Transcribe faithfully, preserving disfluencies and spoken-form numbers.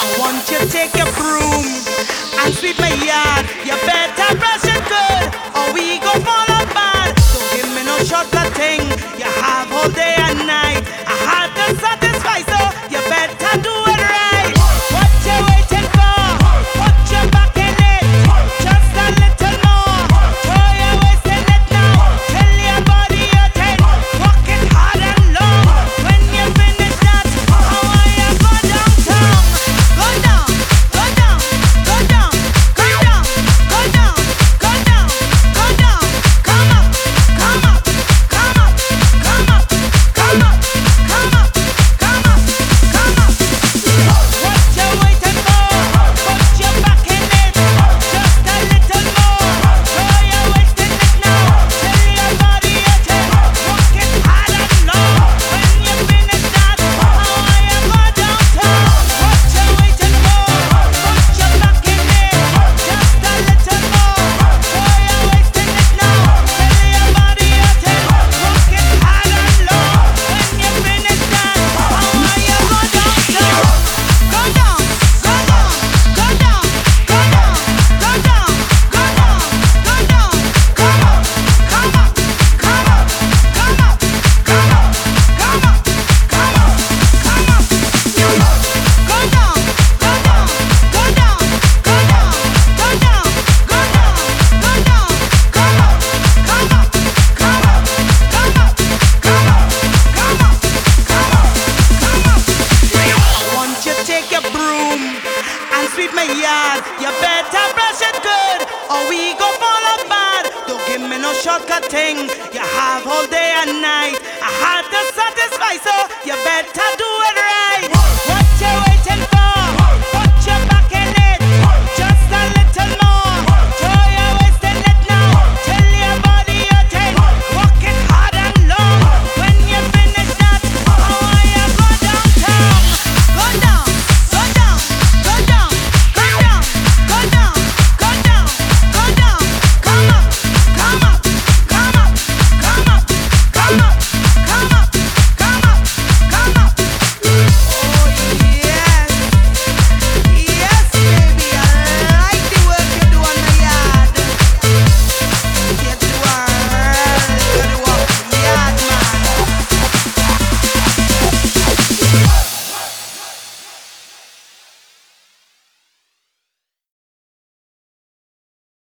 I want you to take your broom and sweep my yard. You better brush it good, or we go fall apart. Don't give me no shortcut thing. You have all day and night. I had to satisfy, so you better do it right. What you waiting for? Put your back in it. Just a little more. Throw your waist in it now. Tell your body you're ten. Walk it hard and long. When you finish that, I want you go downtown. Go down, go down, go down, go down, go down, go down, go down. Come up, come up, come up, come up, come up, come up, come up, come up. What you waiting for? Put your back in it. Just a little more. Throw your waist in it now. Tell your body you're ten. Walk it hard and long. When you finish that, I want you go downtown. What you waiting for? Put your back in it. Just a little more. Throw your waist in it now. Tell your body you're ten. Walk it hard and long. When you finish that, I want you go downtown. Go down, go down, go down, go down, go down, go down, go down. Come up, come up, come up, come up, come up, come up, come up, come up. Go down, go down, go down, go down, go down, go down, go down. Come up, come up, come up, come up, come up, come up, come up, come up. I want you to take your broom and sweep my yard. You better brush it good, or we go fall apart. Don't give me no shortcut thing. You have all day and night. I had to satisfy, so you better do it right.